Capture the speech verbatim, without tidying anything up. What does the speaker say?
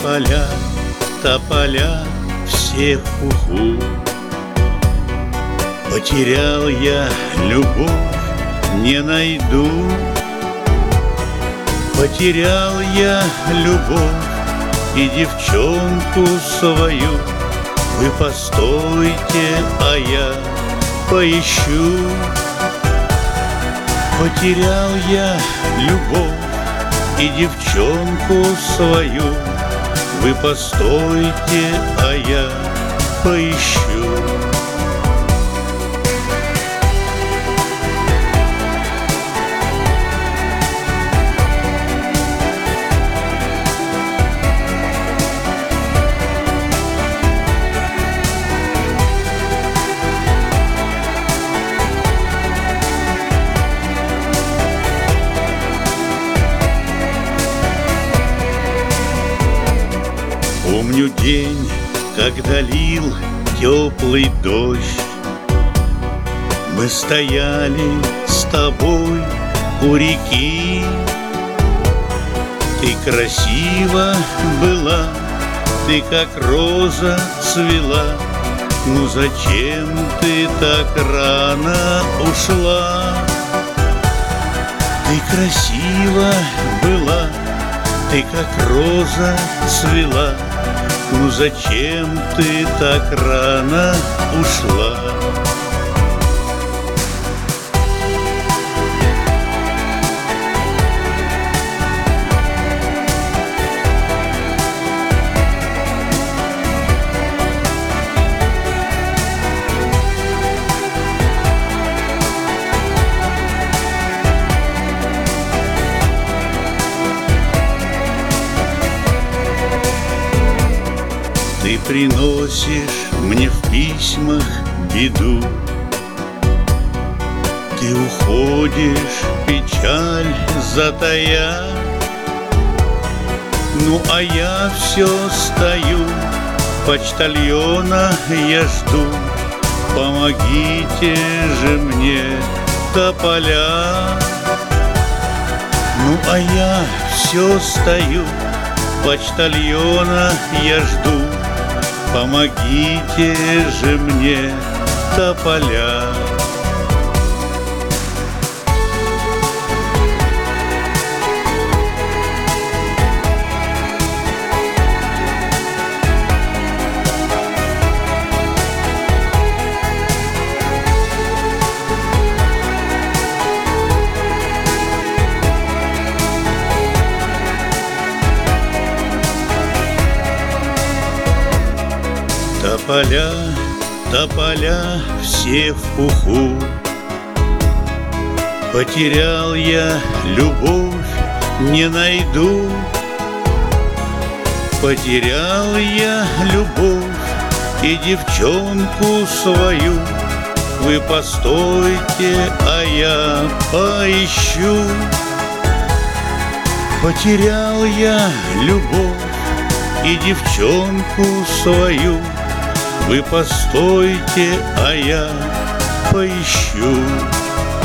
Тополя, тополя, все в пуху. Потерял я любовь, не найду. Потерял я любовь и девчонку свою. Вы постойте, а я поищу. Потерял я любовь и девчонку свою. Вы постойте, а я поищу. Помню день, когда лил теплый дождь. Мы стояли с тобой у реки. Ты красива была, ты как роза цвела. Ну зачем ты так рано ушла? Ты красива была, ты как роза цвела. Ну зачем ты так рано ушла? Ты приносишь мне в письмах беду. Ты уходишь, печаль затая. Ну а я все стою, почтальона я жду. Помогите же мне, тополя. Ну а я все стою, почтальона я жду. Помогите же мне, тополя. Тополя, тополя, все в пуху. Потерял я любовь, не найду. Потерял я любовь и девчонку свою. Вы постойте, а я поищу. Потерял я любовь и девчонку свою. Вы постойте, а я поищу.